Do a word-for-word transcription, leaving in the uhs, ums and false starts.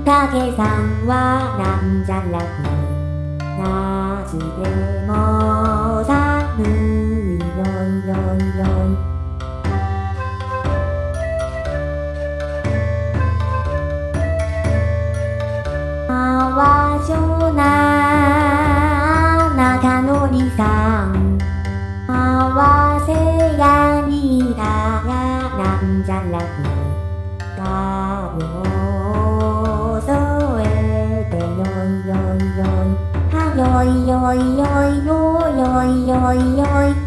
けさんはなんじゃらく夏でも寒いよいよいよいあわしょな中のりさん合わせやにたらなんじゃらくガブを添えてよいよいよいはよいよいよいよよいよいよい